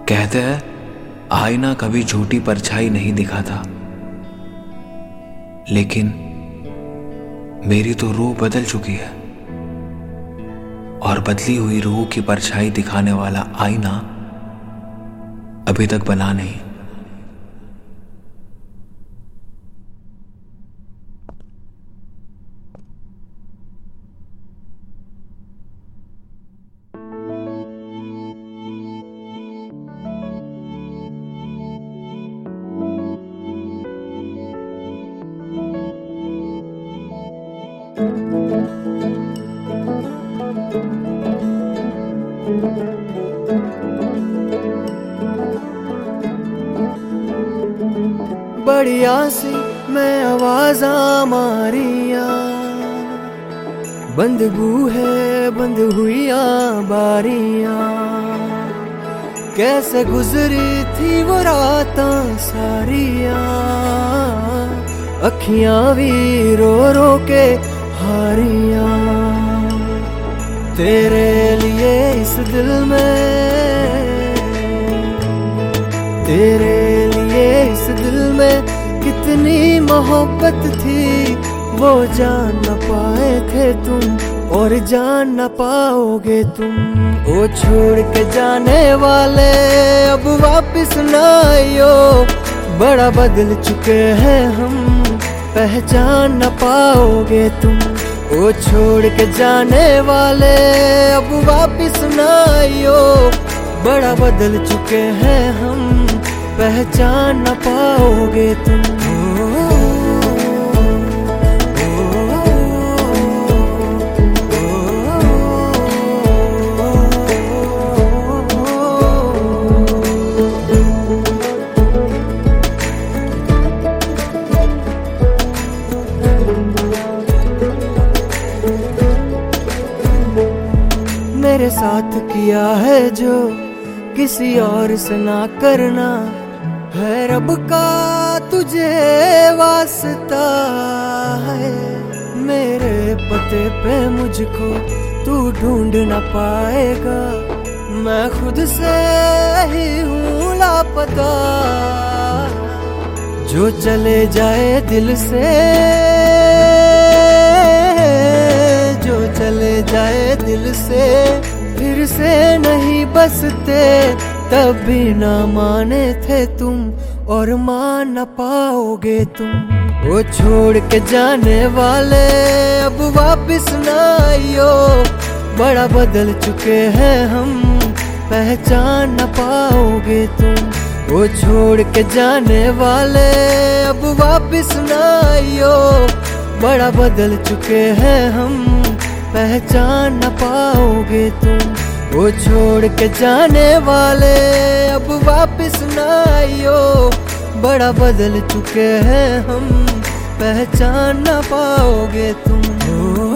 कहते हैं आईना कभी झूठी परछाई नहीं दिखाता, लेकिन मेरी तो रूह बदल चुकी है और बदली हुई रूह की परछाई दिखाने वाला आईना अभी तक बना नहीं। बढ़िया सी मैं आवाज़ा मारिया, बंद बूहे बंद हुईया बारियां, कैसे गुजरी थी वो रातां सारियां, अखियां भी रो रो के हारियां, तेरे लिए इस दिल में, तेरे लिए इस दिल में कितनी मोहब्बत थी, वो जान न पाए थे तुम और जान न पाओगे तुम। वो छोड़ के जाने वाले अब वापस न आइयो, बड़ा बदल चुके हैं हम, पहचान न पाओगे तुम। वो छोड़ के जाने वाले अब वापस न आइयो, बड़ा बदल चुके हैं हम, पहचान न पाओगे तुम। मेरे साथ किया है जो किसी और से ना करना, है रब का तुझे वास्ता है। मेरे पते पे मुझको तू ढूंढ न पाएगा, मैं खुद से ही हूँ लापता। जो चले जाए दिल से, जो चले जाए दिल से, फिर से नहीं बसते, तब भी ना माने थे तुम और मान न पाओगे तुम। वो छोड़ के जाने वाले अब वापस न आइयो, बड़ा बदल चुके हैं हम, पहचान न पाओगे तुम। वो छोड़ के जाने वाले अब वापस न आइयो, बड़ा बदल चुके हैं हम, पहचान न पाओगे तुम। वो छोड़ के जाने वाले अब वापस न आइयो, बड़ा बदल चुके हैं हम, पहचान न पाओगे तुम।